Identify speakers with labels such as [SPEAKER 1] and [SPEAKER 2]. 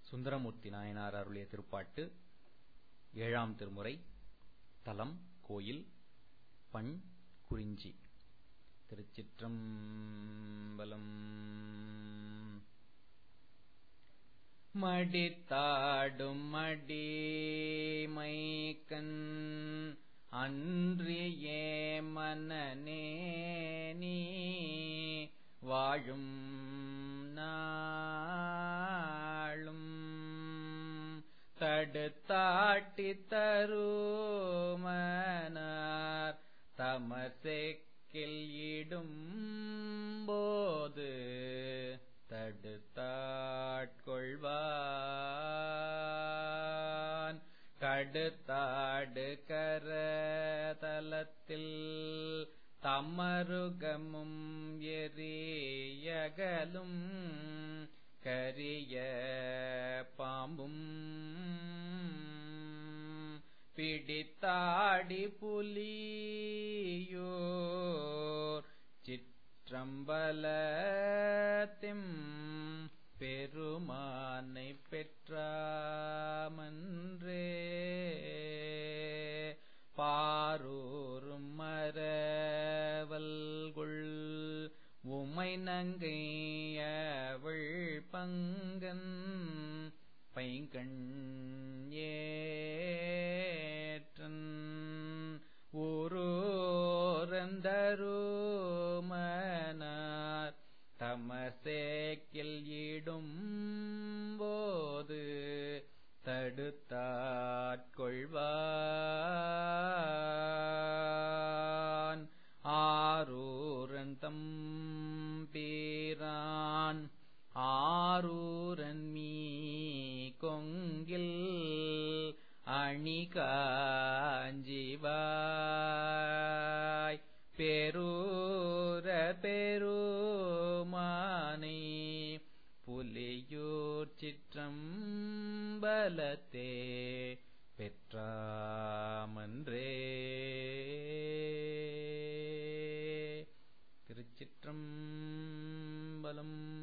[SPEAKER 1] சுந்தரமூர்த்தி நாயனார் அருளிய திருப்பாட்டு. 7ஆம் திருமுறை. தலம் கோயில். பண் குறிஞ்சி. திருச்சிற்றம்பலம். மடித்தாடும் மடிமைக்கண் அன்றியே மனநே நீ வாழும் நாளும் தடுத்தாட்டி தருமனார் தமசெக்கில் இடும் போது தடுத்தாட்கொள்வான் கடுத்தாடு கரதலத்தில் தமருகமும் எரியகலும் கரிய பாம்பும் பிடித்தாடி புலியோர் சிற்றம்பலத்திம் பெருமானை பெற்றாமன்றே பாரூரும் மரவல்குள் உமை நங்கையவள் பங்கன் பைங்கண் ஏற்றன் ஊரோரந்தருமனார் தமசேக்கில் இடும் போது தடுத்தாட்கொள்வான் ஆரூரன் தம்பீரான் ஆரூரன் மீ கொங்கில் அணிகாஞ்சிவாய் பெரூர பெருமானை புலியூர் சிற்றம்பலத்தே பெற்றாமன்றே. திருச்சிற்றம்பலம்.